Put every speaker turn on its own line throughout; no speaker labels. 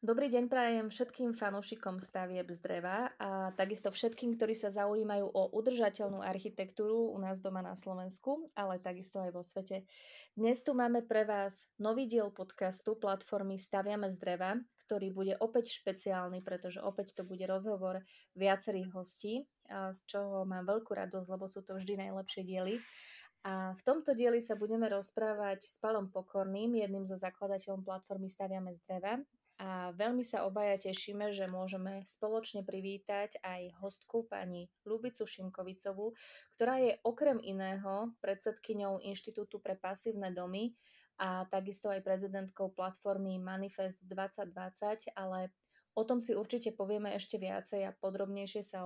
Dobrý deň prajem všetkým fanúšikom stavieb z dreva a takisto všetkým, ktorí sa zaujímajú o udržateľnú architektúru u nás doma na Slovensku, ale takisto aj vo svete. Dnes tu máme pre vás nový diel podcastu platformy Staviame z dreva, ktorý bude opäť špeciálny, pretože opäť to bude rozhovor viacerých hostí, z čoho mám veľkú radosť, lebo sú to vždy najlepšie diely. A v tomto dieli sa budeme rozprávať s Palom Pokorným, jedným zo zakladateľom platformy Staviame z dreva. A veľmi sa obaja tešíme, že môžeme spoločne privítať aj hostku pani Ľubicu Šimkovicovú, ktorá je okrem iného predsedkyňou Inštitútu pre pasívne domy a takisto aj prezidentkou platformy Manifest 2020, ale o tom si určite povieme ešte viacej a podrobnejšie sa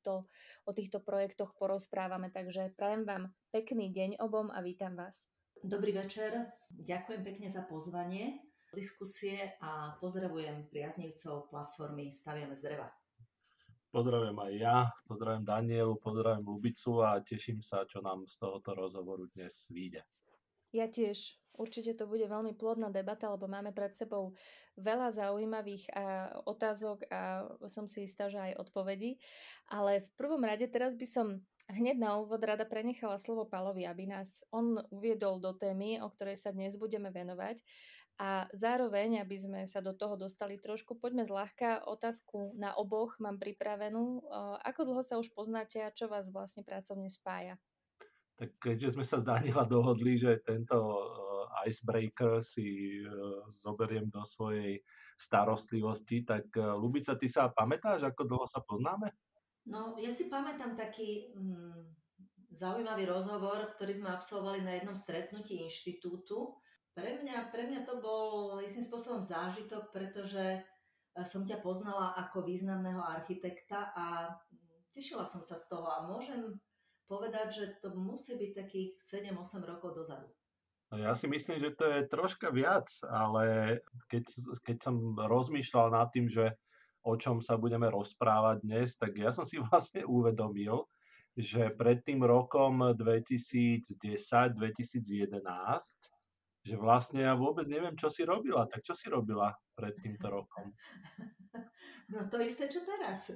o týchto projektoch porozprávame. Takže prajem vám pekný deň obom a vítam vás.
Dobrý večer, ďakujem pekne za pozvanie diskusie a pozdravujem priaznivcov platformy Staviame z dreva.
Pozdravujem aj ja, pozdravujem Danielu, pozdravujem Ľubicu a teším sa, čo nám z tohoto rozhovoru dnes vyjde.
Ja tiež. Určite to bude veľmi plodná debata, lebo máme pred sebou veľa zaujímavých otázok a som si istá, že aj odpovedí. Ale v prvom rade teraz by som hneď na úvod rada prenechala slovo Palovi, aby nás on uviedol do témy, o ktorej sa dnes budeme venovať. A zároveň, aby sme sa do toho dostali trošku, poďme zľahka. Otázku na oboch mám pripravenú. Ako dlho sa už poznáte a čo vás vlastne pracovne spája?
Tak keďže sme sa s Daniela dohodli, že tento icebreaker si zoberiem do svojej starostlivosti, tak Ľubica, ty sa pamätáš, ako dlho sa poznáme?
No, ja si pamätám taký zaujímavý rozhovor, ktorý sme absolvovali na jednom stretnutí inštitútu. Pre mňa to bol istým spôsobom zážitok, pretože som ťa poznala ako významného architekta a tešila som sa z toho a môžem povedať, že to musí byť takých 7-8 rokov dozadu.
Ja si myslím, že to je troška viac, ale keď som rozmýšľal nad tým, že o čom sa budeme rozprávať dnes, tak ja som si vlastne uvedomil, že pred tým rokom 2010-2011, že vlastne ja vôbec neviem, čo si robila. Tak čo si robila pred týmto rokom?
No to isté, čo teraz.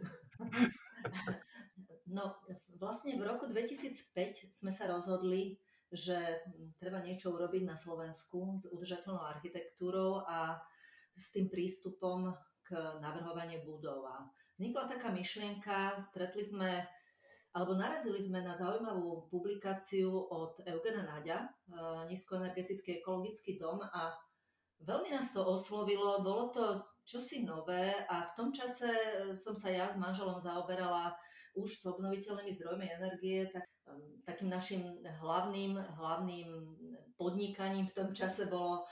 No vlastne v roku 2005 sme sa rozhodli, že treba niečo urobiť na Slovensku s udržateľnou architektúrou a s tým prístupom k navrhovaniu budov. A vznikla taká myšlienka, narazili sme na zaujímavú publikáciu od Eugena Naďa, Nízkoenergetický ekologický dom, a veľmi nás to oslovilo, bolo to čosi nové a v tom čase som sa ja s manželom zaoberala už s obnoviteľnými zdrojmi energie, tak takým našim hlavným podnikaním v tom čase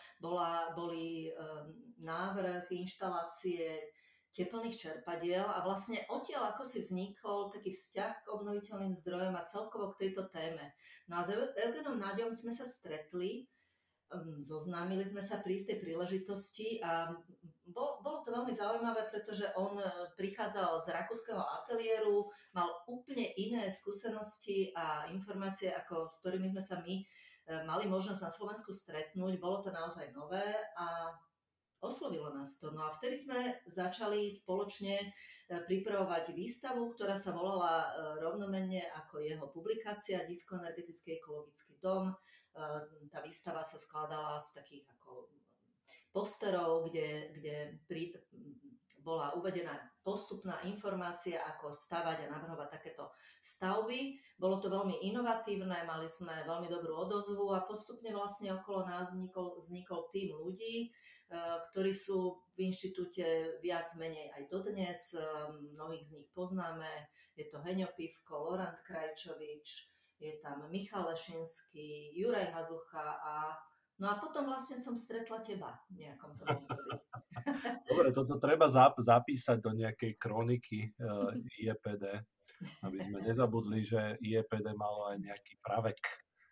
boli návrh inštalácie teplných čerpadiel a vlastne odtiaľ ako si vznikol taký vzťah k obnoviteľným zdrojom a celkovo k tejto téme. No a s Eugenom Náďom sme sa stretli, zoznámili sme sa pri istej príležitosti a bolo to veľmi zaujímavé, pretože on prichádzal z rakúskeho ateliéru, mal úplne iné skúsenosti a informácie, s ktorými sme sa my mali možnosť na Slovensku stretnúť. Bolo to naozaj nové a oslovilo nás to. No a vtedy sme začali spoločne pripravovať výstavu, ktorá sa volala rovnomenne ako jeho publikácia Nízkoenergetický ekologický dom. Tá výstava sa skladala z takých ako posterov, kde bola uvedená postupná informácia, ako stavať a navrhovať takéto stavby. Bolo to veľmi inovatívne, mali sme veľmi dobrú odozvu a postupne vlastne okolo nás vznikol tím ľudí, ktorí sú v inštitúte viac menej aj dodnes. Mnohých z nich poznáme. Je to Heňo Pivko, Lorant Krajčovič, je tam Michal Lešinský, Juraj Hazucha no a potom vlastne som stretla teba v nejakom tom období.
Dobre, toto treba zapísať do nejakej kroniky IEPD, aby sme nezabudli, že IEPD malo aj nejaký pravek.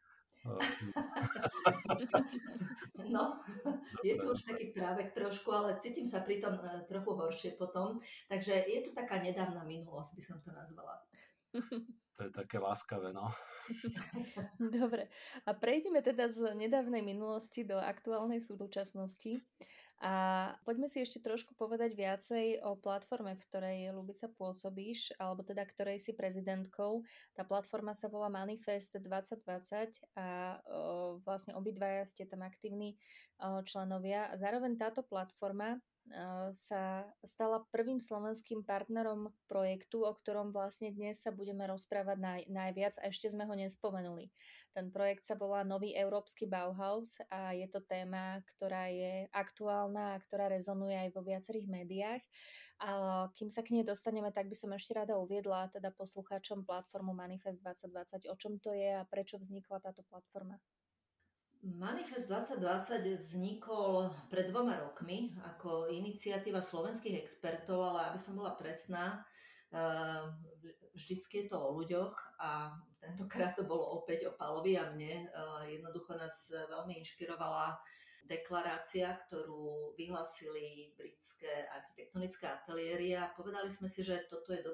No, je to už taký právek trošku, ale cítim sa pri tom trochu horšie potom. Takže je to taká nedávna minulosť, by som to nazvala.
To je také láskavé, no.
Dobre, a prejdeme teda z nedávnej minulosti do aktuálnej súčasnosti. A poďme si ešte trošku povedať viacej o platforme, v ktorej, Ľubica, pôsobíš, alebo teda ktorej si prezidentkou. Tá platforma sa volá Manifest 2020 a vlastne obidvaja ste tam aktívni členovia. Zároveň táto platforma sa stala prvým slovenským partnerom projektu, o ktorom vlastne dnes sa budeme rozprávať najviac a ešte sme ho nespomenuli. Ten projekt sa volá Nový európsky Bauhaus a je to téma, ktorá je aktuálna a ktorá rezonuje aj vo viacerých médiách. A kým sa k nej dostaneme, tak by som ešte rada uviedla teda poslucháčom platformu Manifest 2020, o čom to je a prečo vznikla táto platforma.
Manifest 2020 vznikol pred 2 rokmi ako iniciatíva slovenských expertov, ale aby som bola presná, vždycky je to o ľuďoch a tentokrát to bolo opäť o Pálovi a mne. Jednoducho nás veľmi inšpirovala deklarácia, ktorú vyhlásili britské architektonické ateliéry a povedali sme si, že toto je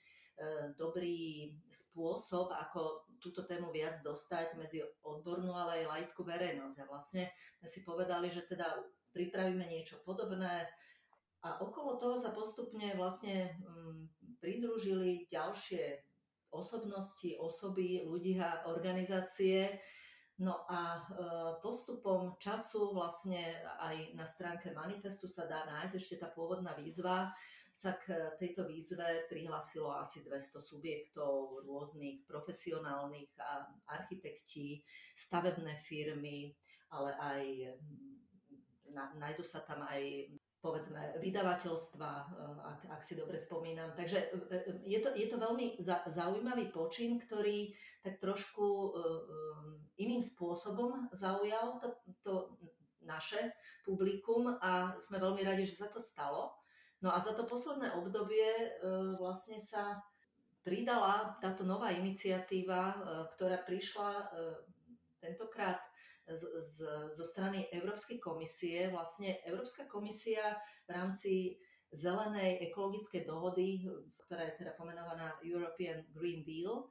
dobrý spôsob, ako túto tému viac dostať medzi odbornú, ale aj laickú verejnosť. A vlastne sme si povedali, že teda pripravíme niečo podobné a okolo toho sa postupne vlastne pridružili ďalšie osobnosti, osoby, ľudí a organizácie. No a postupom času vlastne aj na stránke manifestu sa dá nájsť ešte tá pôvodná výzva, sa k tejto výzve prihlásilo asi 200 subjektov, rôznych profesionálnych architekti, stavebné firmy, ale aj nájdu sa tam aj povedzme vydavateľstva, ak si dobre spomínam. Takže je to veľmi zaujímavý počin, ktorý tak trošku iným spôsobom zaujal to naše publikum a sme veľmi radi, že sa to stalo. No a za to posledné obdobie vlastne sa pridala táto nová iniciatíva, ktorá prišla tentokrát zo strany Európskej komisie. Vlastne Európska komisia v rámci zelenej ekologickej dohody, ktorá je teda pomenovaná European Green Deal,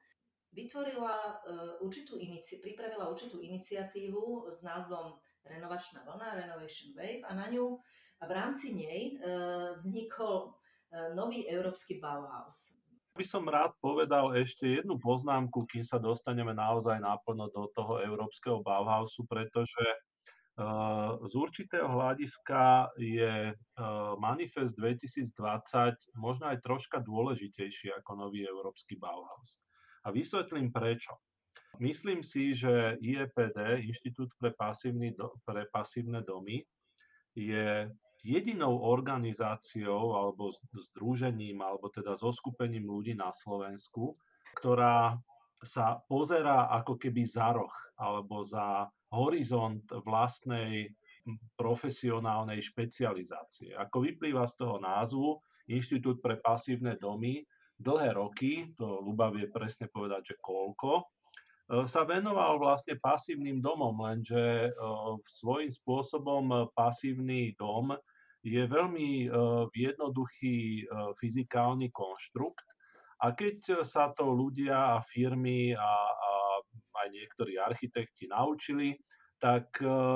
pripravila určitú iniciatívu s názvom Renovačná vlna, Renovation Wave, a v rámci nej vznikol nový európsky Bauhaus.
By som rád povedal ešte jednu poznámku, kým sa dostaneme naozaj naplno do toho európskeho Bauhausu, pretože z určitého hľadiska je Manifest 2020 možno aj troška dôležitejší ako nový európsky Bauhaus. A vysvetlím prečo. Myslím si, že IEPD, Inštitút pre pasívne domy, je jedinou organizáciou alebo združením, alebo teda zoskupením ľudí na Slovensku, ktorá sa pozerá ako keby za roh alebo za horizont vlastnej profesionálnej špecializácie. Ako vyplýva z toho názvu, Inštitút pre pasívne domy dlhé roky, to Ľuba vie presne povedať, že koľko, sa venoval vlastne pasívnym domom, lenže svojím spôsobom pasívny dom je veľmi jednoduchý fyzikálny konštrukt a keď sa to ľudia a firmy a aj niektorí architekti naučili, tak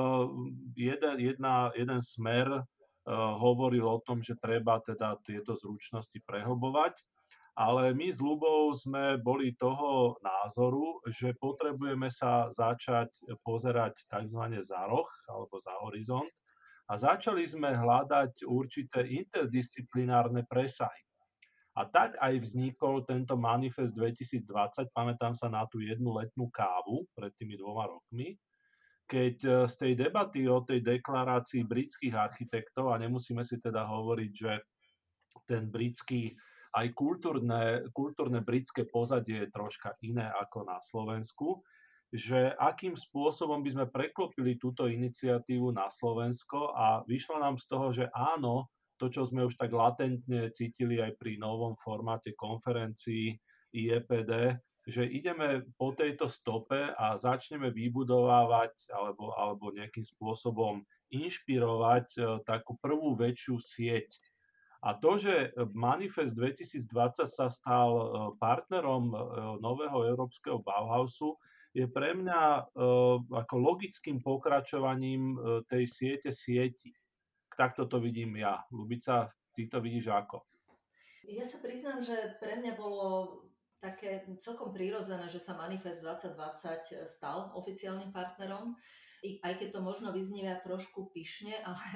jeden smer hovoril o tom, že treba teda tieto zručnosti prehlbovať. Ale my s Ľubou sme boli toho názoru, že potrebujeme sa začať pozerať tzv. Za roh alebo za horizont a začali sme hľadať určité interdisciplinárne presahy. A tak aj vznikol tento Manifest 2020, pamätám sa na tú jednu letnú kávu pred tými 2 rokmi, keď z tej debaty o tej deklarácii britských architektov, a nemusíme si teda hovoriť, že ten britský aj kultúrne britské pozadie je troška iné ako na Slovensku, že akým spôsobom by sme preklopili túto iniciatívu na Slovensko a vyšlo nám z toho, že áno, to, čo sme už tak latentne cítili aj pri novom formáte konferencií IEPD, že ideme po tejto stope a začneme vybudovávať alebo nejakým spôsobom inšpirovať takú prvú väčšiu sieť. A to, že Manifest 2020 sa stal partnerom nového európskeho Bauhausu, je pre mňa ako logickým pokračovaním tej sieti. takto to vidím ja. Ľubica, ty to vidíš ako?
Ja sa priznám, že pre mňa bolo také celkom prirodzené, že sa Manifest 2020 stal oficiálnym partnerom. Aj keď to možno vyznieva trošku pyšne,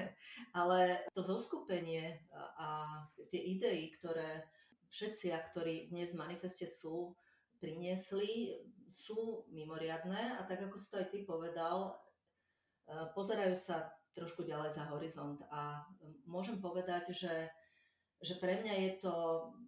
ale to zoskupenie a tie idei, ktoré všetci, ktorí dnes v Manifeste sú, priniesli, sú mimoriadne a tak, ako si to aj ty povedal, pozerajú sa trošku ďalej za horizont a môžem povedať, že pre mňa je to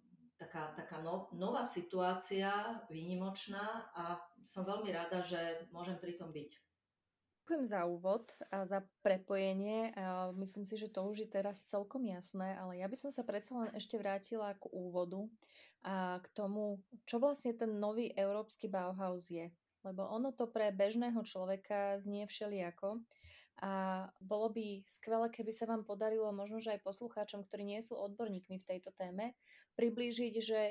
taká nová situácia, výnimočná a som veľmi rada, že môžem pri tom byť.
Ďakujem za úvod a za prepojenie. Myslím si, že to už je teraz celkom jasné, ale ja by som sa predsa len ešte vrátila k úvodu a k tomu, čo vlastne ten nový európsky Bauhaus je. Lebo ono to pre bežného človeka znie všelijako a bolo by skvelé, keby sa vám podarilo možno, že aj poslucháčom, ktorí nie sú odborníkmi v tejto téme, priblížiť, že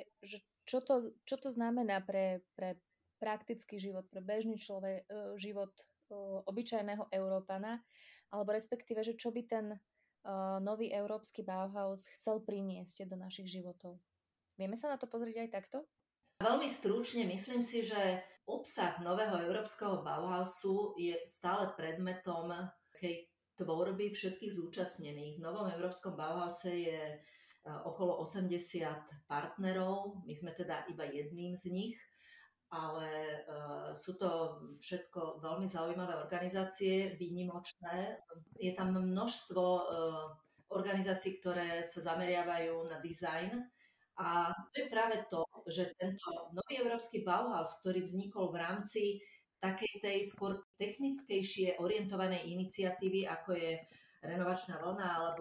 čo to znamená pre praktický život, pre bežný život obyčajného Európana, alebo respektíve, že čo by ten nový európsky Bauhaus chcel priniesť do našich životov. Vieme sa na to pozrieť aj takto?
Veľmi stručne myslím si, že obsah nového európskeho Bauhausu je stále predmetom takej tvorby všetkých zúčastnených. V novom európskom Bauhause je okolo 80 partnerov, my sme teda iba jedným z nich, ale sú to všetko veľmi zaujímavé organizácie, výnimočné. Je tam množstvo organizácií, ktoré sa zameriavajú na dizajn a to je práve to, že tento nový európsky Bauhaus, ktorý vznikol v rámci takej tej skôr technickejšie orientovanej iniciatívy, ako je renovačná vlna alebo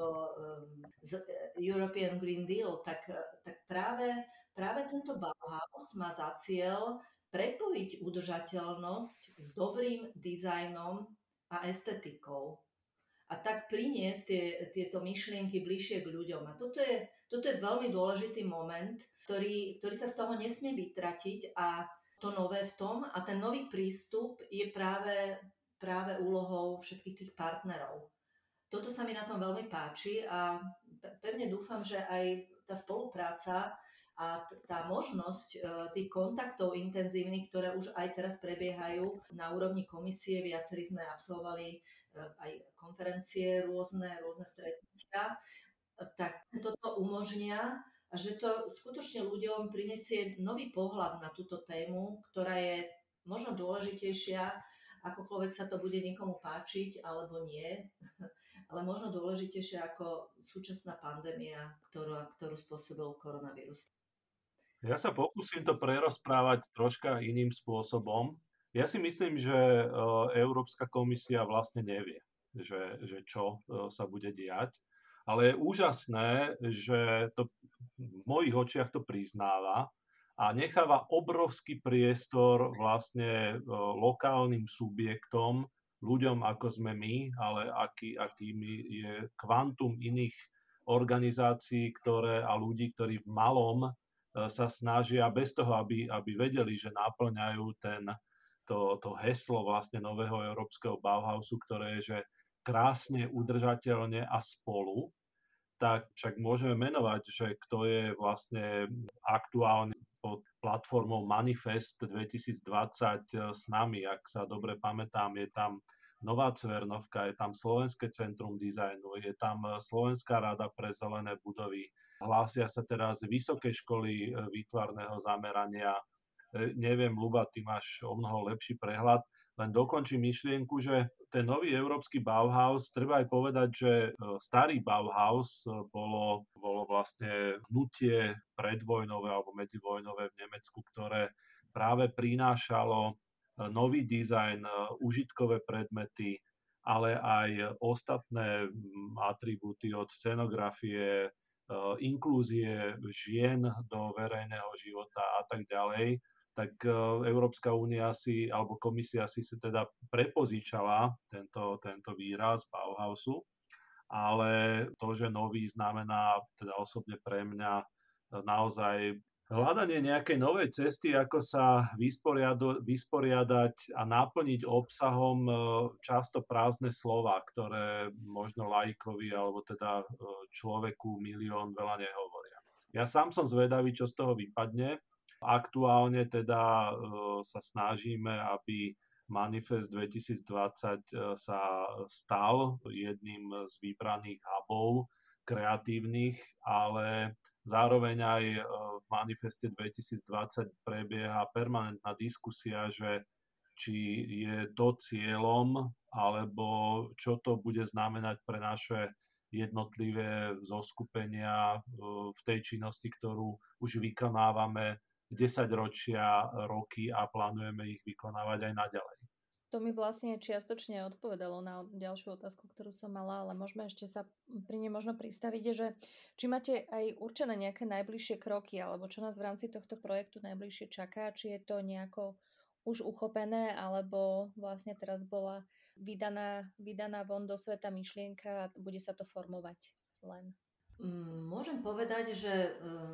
European Green Deal, tak práve tento Bauhaus má za cieľ prepojiť udržateľnosť s dobrým dizajnom a estetikou. A tak priniesť tieto myšlienky bližšie k ľuďom. A toto je veľmi dôležitý moment, ktorý sa z toho nesmie vytratiť a to nové v tom. A ten nový prístup je práve úlohou všetkých tých partnerov. Toto sa mi na tom veľmi páči a pevne dúfam, že aj tá spolupráca a tá možnosť tých kontaktov intenzívnych, ktoré už aj teraz prebiehajú na úrovni komisie, viacerí sme absolvovali aj konferencie, rôzne stretnutia, tak toto umožnia, že to skutočne ľuďom prinesie nový pohľad na túto tému, ktorá je možno dôležitejšia, akokoľvek sa to bude niekomu páčiť alebo nie, ale možno dôležitejšia ako súčasná pandémia, ktorú spôsobil koronavírus.
Ja sa pokúsim to prerozprávať troška iným spôsobom. Ja si myslím, že Európska komisia vlastne nevie, že čo sa bude diať. Ale je úžasné, že to v mojich očiach to priznáva a necháva obrovský priestor vlastne lokálnym subjektom, ľuďom ako sme my, ale akými je kvantum iných organizácií a ľudí, ktorí v malom sa snažia bez toho, aby vedeli, že náplňajú to heslo vlastne nového európskeho Bauhausu, ktoré je, že krásne, udržateľne a spolu, tak však môžeme menovať, že kto je vlastne aktuálne pod platformou Manifest 2020 s nami, ak sa dobre pamätám, je tam Nová Cvernovka, je tam Slovenské centrum dizajnu, je tam Slovenská rada pre zelené budovy, hlásia sa teraz vysoké školy výtvarného zamerania. Neviem, Ľuba, ty máš o mnoho lepší prehľad, len dokončím myšlienku, že ten nový európsky Bauhaus, treba aj povedať, že starý Bauhaus bolo vlastne hnutie predvojnové alebo medzivojnové v Nemecku, ktoré práve prinášalo nový dizajn, užitkové predmety, ale aj ostatné atribúty od scenografie, inklúzie žien do verejného života a tak ďalej, tak Európska únia alebo komisia si teda prepozičala tento výraz Bauhausu, ale to, že nový znamená teda osobne pre mňa naozaj Hľadanie nejakej novej cesty, ako sa vysporiadať a naplniť obsahom často prázdne slova, ktoré možno laikovi alebo teda človeku milión veľa nehovoria. Ja sám som zvedavý, čo z toho vypadne. Aktuálne teda sa snažíme, aby Manifest 2020 sa stal jedným z vybraných hubov kreatívnych, ale zároveň aj v Manifeste 2020 prebieha permanentná diskusia, že či je to cieľom, alebo čo to bude znamenať pre naše jednotlivé zoskupenia v tej činnosti, ktorú už vykonávame 10 ročia, roky a plánujeme ich vykonávať aj naďalej.
To mi vlastne čiastočne odpovedalo na ďalšiu otázku, ktorú som mala, ale môžeme ešte sa pri nej možno pristaviť, že či máte aj určené nejaké najbližšie kroky, alebo čo nás v rámci tohto projektu najbližšie čaká, či je to nejako už uchopené, alebo vlastne teraz bola vydaná von do sveta myšlienka a bude sa to formovať len.
Môžem povedať, že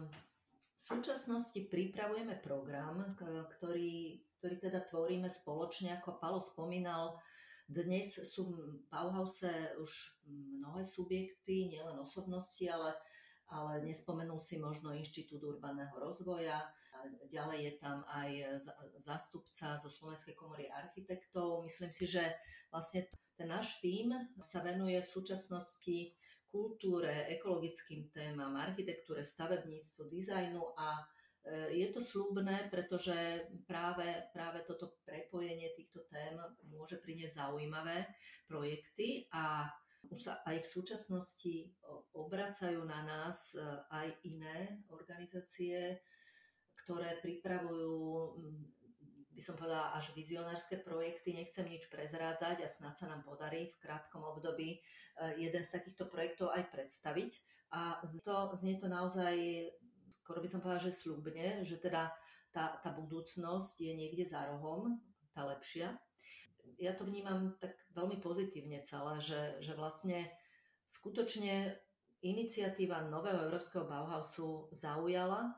v súčasnosti pripravujeme program, ktorý teda tvoríme spoločne, ako Paolo spomínal. Dnes sú v Bauhause už mnohé subjekty, nielen osobnosti, ale nespomenul si možno Inštitút urbaného rozvoja. Ďalej je tam aj zástupca zo Slovenskej komory architektov. Myslím si, že vlastne ten náš tím sa venuje v súčasnosti kultúre, ekologickým témam, architektúre, stavebníctvu, dizajnu a je to sľubné, pretože práve toto prepojenie týchto tém môže priniesť zaujímavé projekty a už sa aj v súčasnosti obracajú na nás aj iné organizácie, ktoré pripravujú, by som povedala, až vizionárske projekty. Nechcem nič prezrádzať a snad sa nám podarí v krátkom období jeden z takýchto projektov aj predstaviť. A znie to naozaj, skoro by som povedala, že sľubne, že teda tá budúcnosť je niekde za rohom, tá lepšia. Ja to vnímam tak veľmi pozitívne celé, že vlastne skutočne iniciatíva nového Európskeho Bauhausu zaujala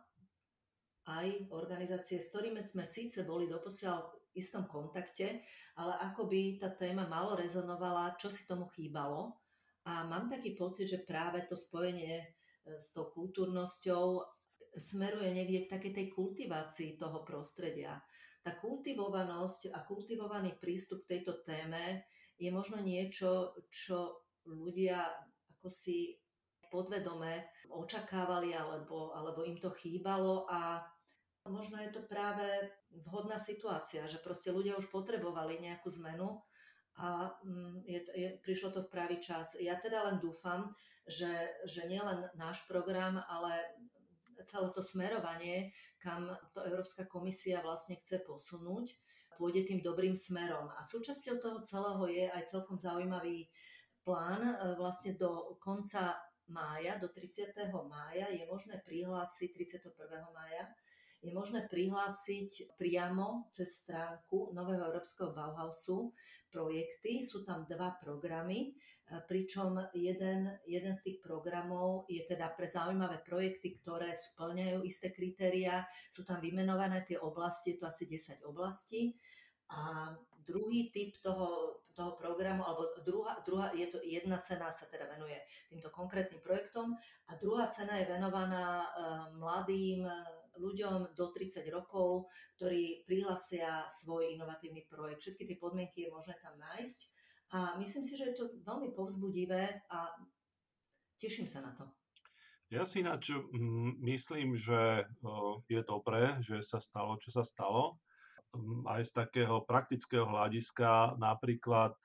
aj organizácie, s ktorými sme síce boli doposiaľ v istom kontakte, ale ako by tá téma málo rezonovala, čo si tomu chýbalo. A mám taký pocit, že práve to spojenie s tou kultúrnosťou smeruje niekde k takej tej kultivácii toho prostredia. Tá kultivovanosť a kultivovaný prístup k tejto téme je možno niečo, čo ľudia ako si podvedome očakávali alebo im to chýbalo a možno je to práve vhodná situácia, že proste ľudia už potrebovali nejakú zmenu a prišlo to v pravý čas. Ja teda len dúfam, že nielen náš program, ale celé to smerovanie, kam to Európska komisia vlastne chce posunúť, pôjde tým dobrým smerom. A súčasťou toho celého je aj celkom zaujímavý plán. Vlastne do konca mája, do 30. mája je možné prihlásiť, 31. mája, je možné prihlásiť priamo cez stránku Nového Európskeho Bauhausu projekty. Sú tam 2 programy, pričom jeden z tých programov je teda pre zaujímavé projekty, ktoré spĺňajú isté kritériá. Sú tam vymenované tie oblasti, je to asi 10 oblastí. A druhý typ toho programu, alebo druhá je to jedna cena sa teda venuje týmto konkrétnym projektom a druhá cena je venovaná mladým ľuďom do 30 rokov, ktorí prihlásia svoj inovatívny projekt. Všetky tie podmienky je možné tam nájsť a myslím si, že je to veľmi povzbudivé a teším sa na to.
Ja si ináč myslím, že je dobré, že sa stalo, čo sa stalo. Aj z takého praktického hľadiska, napríklad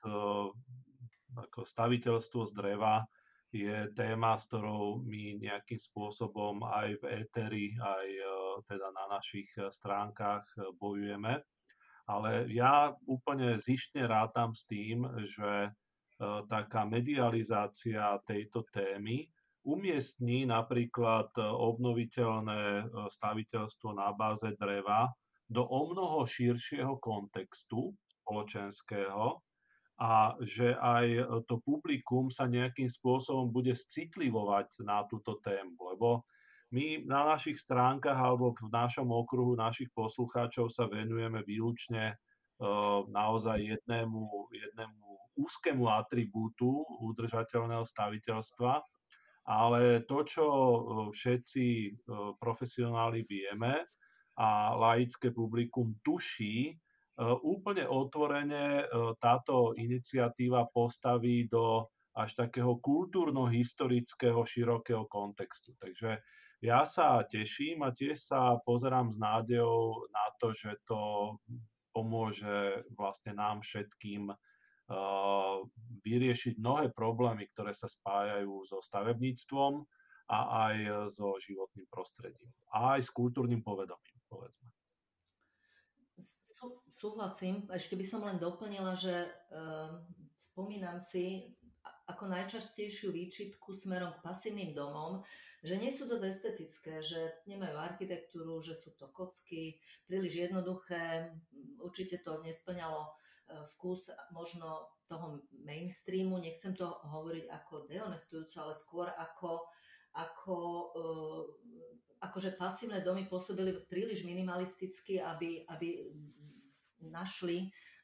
ako staviteľstvo z dreva je téma, s ktorou my nejakým spôsobom aj v éteri, aj teda na našich stránkach bojujeme. Ale ja úplne zištne rátam s tým, že taká medializácia tejto témy umiestní napríklad obnoviteľné staviteľstvo na báze dreva do omnoho širšieho kontextu spoločenského a že aj to publikum sa nejakým spôsobom bude citlivovať na túto tému, lebo My na našich stránkach alebo v našom okruhu našich poslucháčov sa venujeme výlučne naozaj jednému úzkému atribútu udržateľného staviteľstva, ale to, čo všetci profesionáli vieme a laické publikum tuší, úplne otvorene táto iniciatíva postaví do až takého kultúrno-historického širokého kontextu. Takže ja sa teším a tiež sa pozerám s nádejou na to, že to pomôže vlastne nám všetkým vyriešiť mnohé problémy, ktoré sa spájajú so stavebníctvom a aj so životným prostredím. A aj s kultúrnym povedomím, povedzme.
Súhlasím. Ešte by som len doplnila, že spomínam si ako najčastejšiu výčitku smerom k pasívnym domom, že nie sú dosť estetické, že nemajú architektúru, že sú to kocky, príliš jednoduché, určite to nesplňalo vkus možno toho mainstreamu, nechcem to hovoriť ako dehonestujúco, ale skôr akože pasívne domy pôsobili príliš minimalisticky, aby našli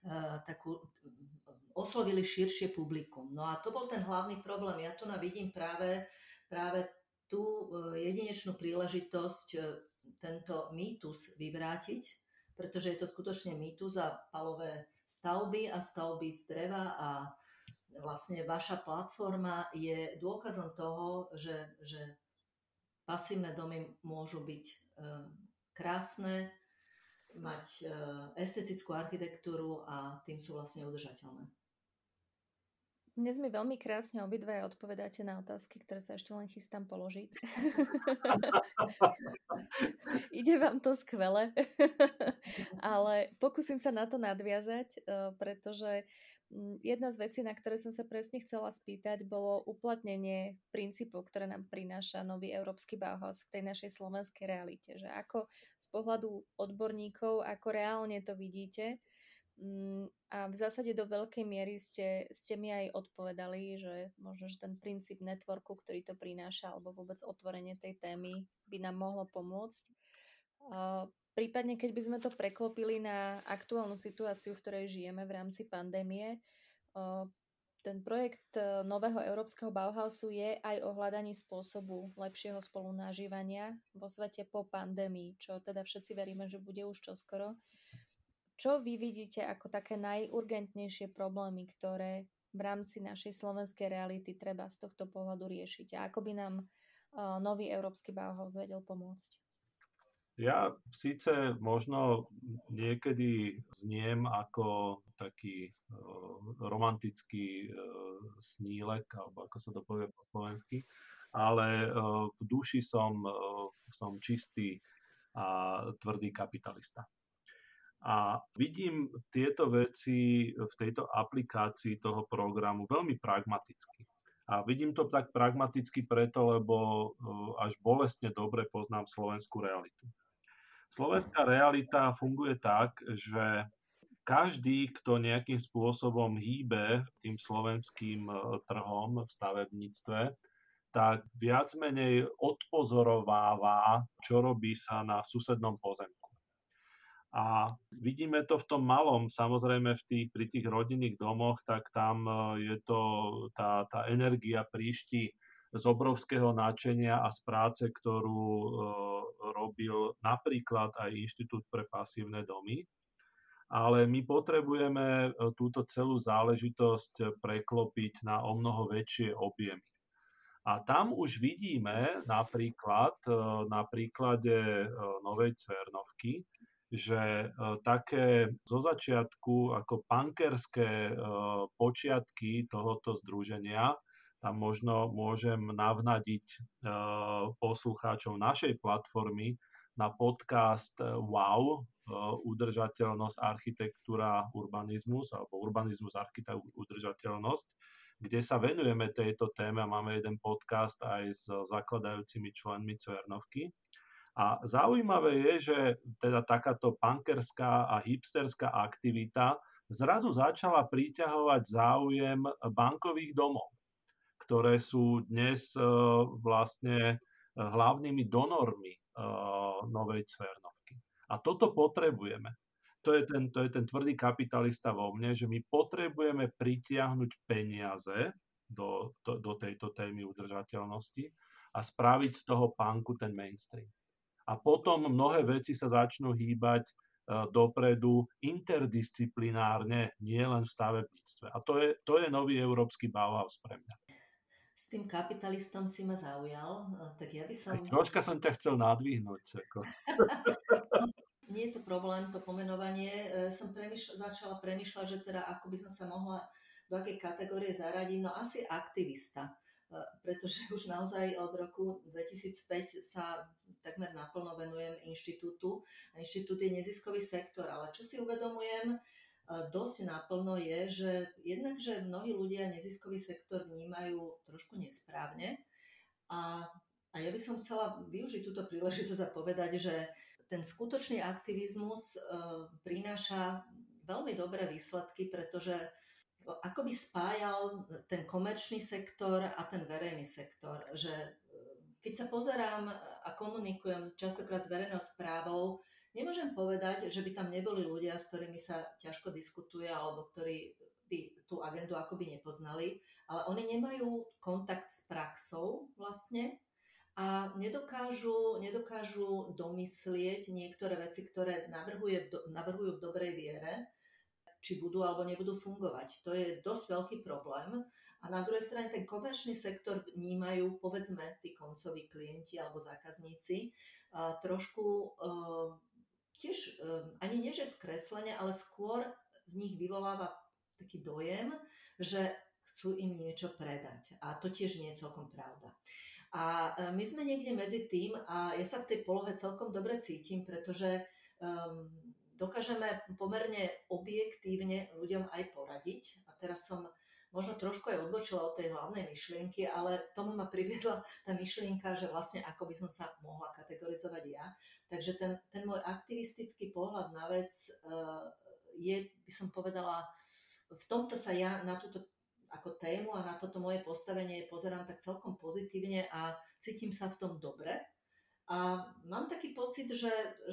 oslovili širšie publikum. No a to bol ten hlavný problém. Ja tu vidím práve tú jedinečnú príležitosť tento mýtus vyvrátiť, pretože je to skutočne mýtus a palové stavby a stavby z dreva a vlastne vaša platforma je dôkazom toho, že pasívne domy môžu byť krásne, mať estetickú architektúru a tým sú vlastne udržateľné.
Dnes mi veľmi krásne obidvaja odpovedáte na otázky, ktoré sa ešte len chystám položiť. Ide vám to skvele, ale pokúsim sa na to nadviazať, pretože jedna z vecí, na ktoré som sa presne chcela spýtať, bolo uplatnenie princípov, ktoré nám prináša nový európsky Bauhaus v tej našej slovenskej realite. Že ako z pohľadu odborníkov, ako reálne to vidíte. A v zásade do veľkej miery ste mi aj odpovedali, že možno, že ten princíp networku, ktorý to prináša, alebo vôbec otvorenie tej témy by nám mohlo pomôcť. Prípadne, keď by sme to preklopili na aktuálnu situáciu, v ktorej žijeme v rámci pandémie, ten projekt nového európskeho Bauhausu je aj o hľadaní spôsobu lepšieho spolunažívania vo svete po pandémii, čo teda všetci veríme, že bude už čoskoro. Čo vy vidíte ako také najurgentnejšie problémy, ktoré v rámci našej slovenskej reality treba z tohto pohľadu riešiť? A ako by nám nový európsky Bauhaus vedel pomôcť?
Ja síce možno niekedy zniem ako taký romantický snílek, alebo ako sa to povie po slovensky, ale v duši som čistý a tvrdý kapitalista. A vidím tieto veci v tejto aplikácii toho programu veľmi pragmaticky. A vidím to tak pragmaticky preto, lebo až bolestne dobre poznám slovenskú realitu. Slovenská realita funguje tak, že každý, kto nejakým spôsobom hýbe tým slovenským trhom v stavebníctve, tak viac menej odpozorováva, čo robí sa na susednom pozemku. A vidíme to v tom malom, samozrejme pri tých rodinných domoch, tak tam je to tá energia príšti z obrovského nadšenia a z práce, ktorú robil napríklad aj Inštitút pre pasívne domy. Ale my potrebujeme túto celú záležitosť preklopiť na omnoho väčšie objemy. A tam už vidíme napríklad na príklade Novej Cvernovky, že také zo začiatku ako punkerské počiatky tohoto združenia, tam možno môžem navnadiť poslucháčov našej platformy na podcast WOW, udržateľnosť, architektúra, urbanizmus, alebo urbanizmus, architektúra, udržateľnosť, kde sa venujeme tejto téme a máme jeden podcast aj s zakladajúcimi členmi Cvernovky. A zaujímavé je, že teda takáto punkerská a hipsterská aktivita zrazu začala priťahovať záujem bankových domov, ktoré sú dnes vlastne hlavnými donormi novej Cvernovky. A toto potrebujeme. To je ten tvrdý kapitalista vo mne, že my potrebujeme pritiahnuť peniaze do tejto témy udržateľnosti a spraviť z toho punku ten mainstream. A potom mnohé veci sa začnú hýbať dopredu interdisciplinárne, nie len v stavebníctve. A to je nový európsky Bauhaus pre mňa.
S tým kapitalistom si ma zaujal, tak ja by som...
Troška som ťa chcel nadvihnúť.
No, nie je to problém, to pomenovanie. Som začala premýšľať, že teda ako by som sa mohla do akej kategórie zaradiť. No asi aktivista, pretože už naozaj od roku 2005 sa takmer naplno venujem inštitútu. Inštitút je neziskový sektor, ale čo si uvedomujem dosť naplno je, že jednak, že mnohí ľudia neziskový sektor vnímajú trošku nesprávne a ja by som chcela využiť túto príležitosť a povedať, že ten skutočný aktivizmus prináša veľmi dobré výsledky, pretože akoby spájal ten komerčný sektor a ten verejný sektor. Že keď sa pozerám a komunikujem častokrát s verejnou správou, nemôžem povedať, že by tam neboli ľudia, s ktorými sa ťažko diskutuje alebo ktorí by tú agendu akoby nepoznali, ale oni nemajú kontakt s praxou vlastne a nedokážu domyslieť niektoré veci, ktoré navrhujú v dobrej viere, či budú alebo nebudú fungovať. To je dosť veľký problém. A na druhej strane ten komerčný sektor vnímajú, povedzme, tí koncoví klienti alebo zákazníci trošku tiež ani nie, že skreslenie, ale skôr v nich vyvoláva taký dojem, že chcú im niečo predať. A to tiež nie je celkom pravda. A my sme niekde medzi tým a ja sa v tej polohe celkom dobre cítim, pretože dokážeme pomerne objektívne ľuďom aj poradiť. A teraz som možno trošku aj odbočila od tej hlavnej myšlienky, ale tomu ma priviedla tá myšlienka, že vlastne ako by som sa mohla kategorizovať ja. Takže ten môj aktivistický pohľad na vec je, by som povedala, v tomto sa ja na túto ako tému a na toto moje postavenie pozerám tak celkom pozitívne a cítim sa v tom dobre. A mám taký pocit, že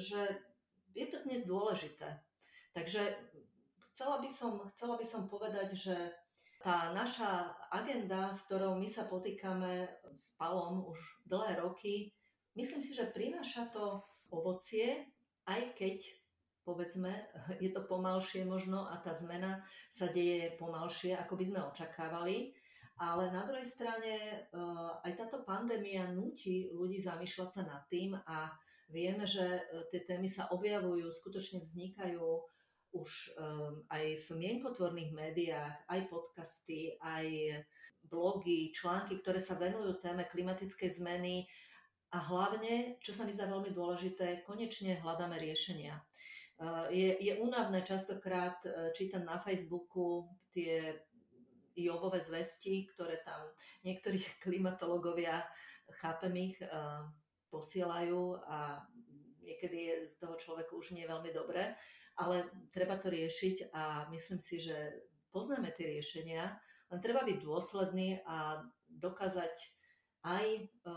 je to dnes dôležité. Takže chcela by som povedať, že tá naša agenda, s ktorou my sa potýkame s Palom už dlhé roky, myslím si, že prináša to ovocie, aj keď, povedzme, je to pomalšie možno a tá zmena sa deje pomalšie, ako by sme očakávali. Ale na druhej strane aj táto pandémia núti ľudí zamýšľať sa nad tým a vieme, že tie témy sa objavujú, skutočne vznikajú už aj v mienkotvorných médiách, aj podcasty, aj blogy, články, ktoré sa venujú téme klimatickej zmeny a hlavne, čo sa mi zdá veľmi dôležité, konečne hľadáme riešenia. Je únavné častokrát čítať na Facebooku tie Jobové zvesti, ktoré tam niektorí klimatológovia, chápem ich, posielajú a niekedy je z toho človeku už nie veľmi dobré, ale treba to riešiť a myslím si, že poznáme tie riešenia, len treba byť dôsledný a dokázať aj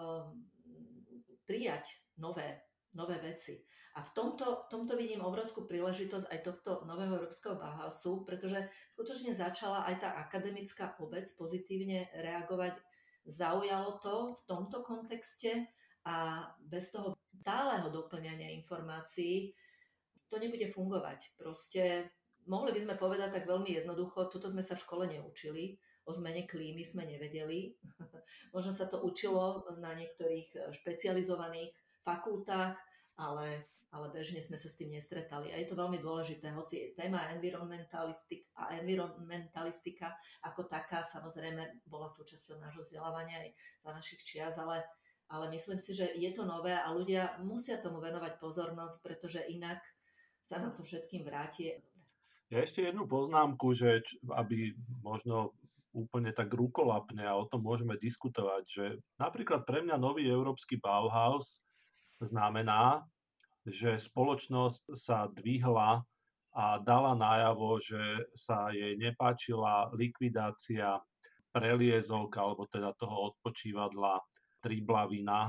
prijať nové veci. A v tomto vidím obrovskú príležitosť aj tohto nového európskeho Bauhausu, pretože skutočne začala aj tá akademická obec pozitívne reagovať. Zaujalo to v tomto kontexte a bez toho stáleho doplňania informácií to nebude fungovať. Proste mohli by sme povedať tak veľmi jednoducho, toto sme sa v škole neučili, o zmene klímy sme nevedeli. Možno sa to učilo na niektorých špecializovaných fakultách, ale bežne sme sa s tým nestretali. A je to veľmi dôležité, hoci téma environmentalistika ako taká samozrejme bola súčasťou nášho vzdelávania aj za našich čias, ale myslím si, že je to nové a ľudia musia tomu venovať pozornosť, pretože inak sa nám to všetkým vráti.
Ja ešte jednu poznámku, že aby možno úplne tak rukolapne a o tom môžeme diskutovať, že napríklad pre mňa nový európsky Bauhaus znamená, že spoločnosť sa dvihla a dala najavo, že sa jej nepáčila likvidácia preliezok alebo teda toho odpočívadla Triblavina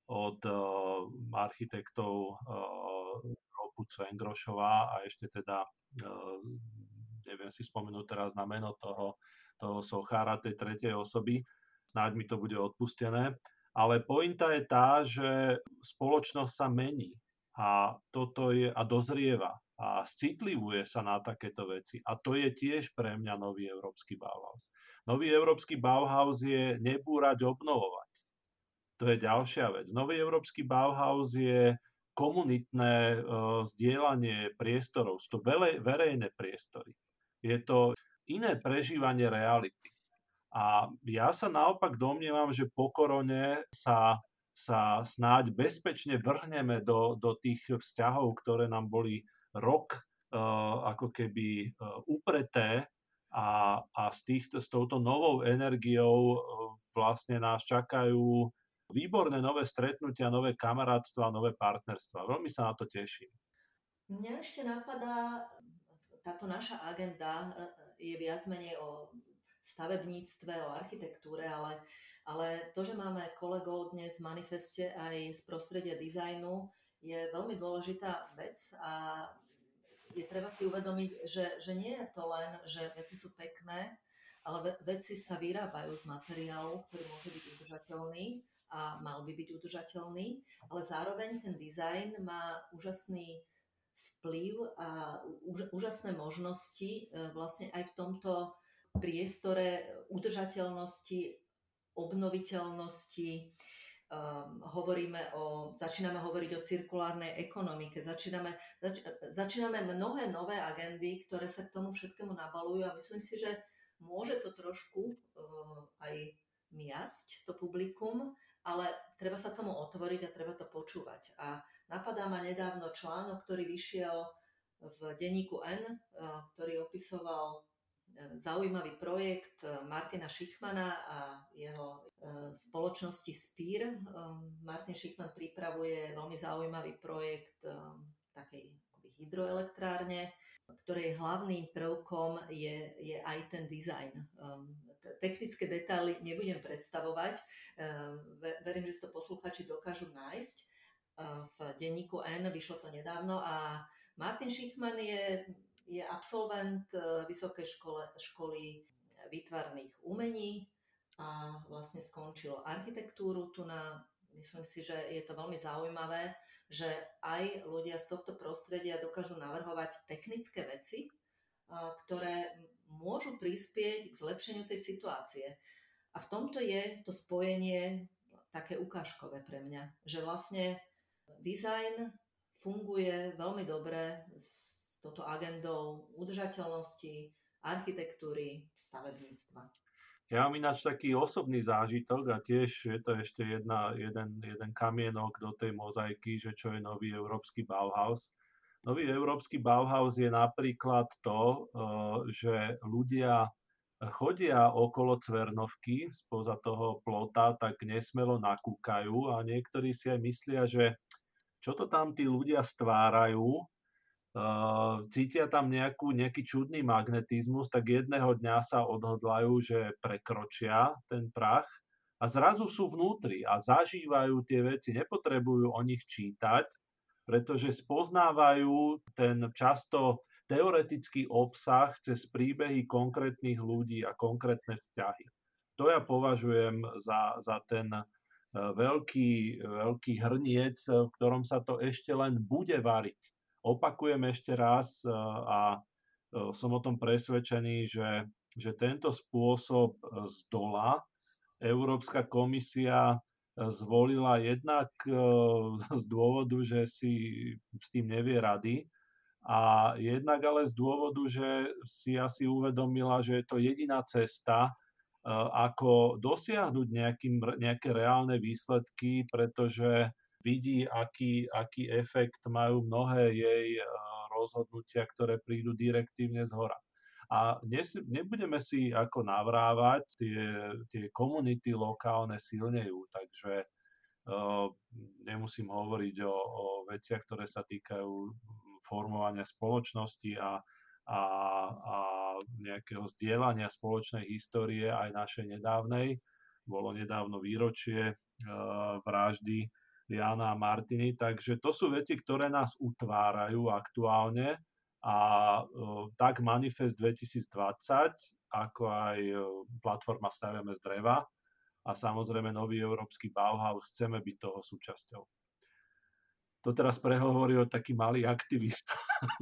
od architektov Ropu Cvengrošová a ešte teda neviem si spomenúť teraz na meno toho sochára, tej tretej osoby. Snáď mi to bude odpustené. Ale pointa je tá, že spoločnosť sa mení a dozrieva a citlivuje sa na takéto veci. A to je tiež pre mňa nový európsky Bauhaus. Nový európsky Bauhaus je nebúrať, obnovovať. To je ďalšia vec. Nový európsky Bauhaus je komunitné zdieľanie priestorov, sú to verejné priestory. Je to iné prežívanie reality. A ja sa naopak domnievam, že po korone sa snáď bezpečne vrhneme do tých vzťahov, ktoré nám boli rok ako keby upreté a s touto novou energiou vlastne nás čakajú výborné nové stretnutia, nové kamarátstva, nové partnerstva. Veľmi sa na to teším.
Mňa ešte napadá, táto naša agenda je viac menej o stavebníctve, o architektúre, ale to, že máme kolegov dnes v manifeste aj z prostredia dizajnu, je veľmi dôležitá vec a je treba si uvedomiť, že nie je to len, že veci sú pekné, ale veci sa vyrábajú z materiálu, ktorý môže byť udržateľný a mal by byť udržateľný, ale zároveň ten dizajn má úžasný vplyv a úžasné možnosti vlastne aj v tomto priestore udržateľnosti, obnoviteľnosti. Začíname hovoriť o cirkulárnej ekonomike, začíname mnohé nové agendy, ktoré sa k tomu všetkému nabalujú a myslím si, že môže to trošku aj miasť to publikum, ale treba sa tomu otvoriť a treba to počúvať. A napadá ma nedávno článok, ktorý vyšiel v denníku N, ktorý opisoval zaujímavý projekt Martina Schichmana a jeho spoločnosti Spír. Martin Schichman pripravuje veľmi zaujímavý projekt takej hydroelektrárne, ktorej hlavným prvkom je aj ten dizajn. Technické detaily nebudem predstavovať. Verím, že si to posluchači dokážu nájsť. V denníku N vyšlo to nedávno a Martin Schichman je absolvent Vysokej školy výtvarných umení a vlastne skončil architektúru. Myslím si, že je to veľmi zaujímavé, že aj ľudia z tohto prostredia dokážu navrhovať technické veci, ktoré môžu prispieť k zlepšeniu tej situácie. A v tomto je to spojenie také ukážkové pre mňa, že vlastne dizajn funguje veľmi dobre s touto agendou udržateľnosti, architektúry, stavebníctva.
Ja mám ináč taký osobný zážitok a tiež je to ešte jeden kamienok do tej mozaiky, že čo je nový európsky Bauhaus. Nový európsky Bauhaus je napríklad to, že ľudia chodia okolo Cvernovky spoza toho plota, tak nesmelo nakúkajú a niektorí si aj myslia, že čo to tam tí ľudia stvárajú, cítia tam nejaký čudný magnetizmus, tak jedného dňa sa odhodlajú, že prekročia ten prach a zrazu sú vnútri a zažívajú tie veci, nepotrebujú o nich čítať, pretože spoznávajú ten často teoretický obsah cez príbehy konkrétnych ľudí a konkrétne vzťahy. To ja považujem za ten veľký hrniec, v ktorom sa to ešte len bude variť. Opakujem ešte raz a som o tom presvedčený, že tento spôsob z dola Európska komisia zvolila jednak z dôvodu, že si s tým nevie rady a jednak ale z dôvodu, že si asi uvedomila, že je to jediná cesta, ako dosiahnuť nejaké reálne výsledky, pretože vidí, aký efekt majú mnohé jej rozhodnutia, ktoré prídu direktívne zhora. A nebudeme si ako navrávať, tie komunity lokálne silnejú, takže nemusím hovoriť o veciach, ktoré sa týkajú formovania spoločnosti a nejakého zdieľania spoločnej histórie aj našej nedávnej. Bolo nedávno výročie vraždy Jana a Martiny, takže to sú veci, ktoré nás utvárajú aktuálne a tak Manifest 2020, ako aj platforma Staviame z dreva a samozrejme nový európsky Bauhaus, chceme byť toho súčasťou. To teraz prehovoril taký malý aktivista.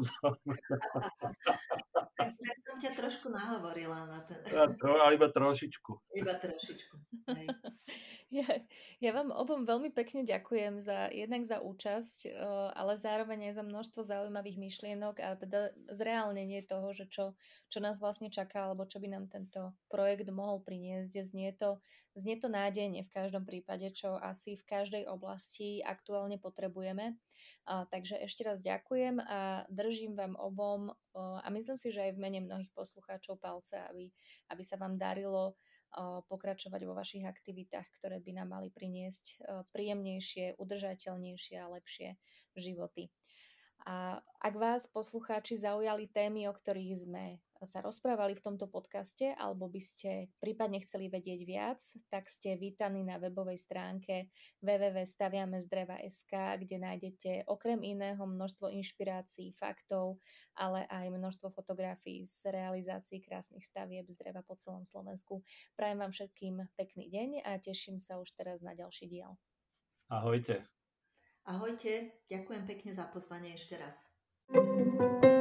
Tak som ťa trošku nahovorila na ten.
Iba trošičku.
Iba trošičku. Hej.
Ja vám obom veľmi pekne ďakujem jednak za účasť, ale zároveň aj za množstvo zaujímavých myšlienok a teda zreálnenie toho, že čo nás vlastne čaká, alebo čo by nám tento projekt mohol priniesť. Znie to nádejne v každom prípade, čo asi v každej oblasti aktuálne potrebujeme. Takže ešte raz ďakujem a držím vám obom a myslím si, že aj v mene mnohých poslucháčov palce, aby sa vám darilo pokračovať vo vašich aktivitách, ktoré by nám mali priniesť príjemnejšie, udržateľnejšie a lepšie životy. A ak vás, poslucháči, zaujali témy, o ktorých sme sa rozprávali v tomto podcaste, alebo by ste prípadne chceli vedieť viac, tak ste vítaní na webovej stránke www.staviamezdreva.sk, kde nájdete okrem iného množstvo inšpirácií, faktov, ale aj množstvo fotografií z realizácií krásnych stavieb z dreva po celom Slovensku. Prajem vám všetkým pekný deň a teším sa už teraz na ďalší diel.
Ahojte.
Ahojte, ďakujem pekne za pozvanie ešte raz.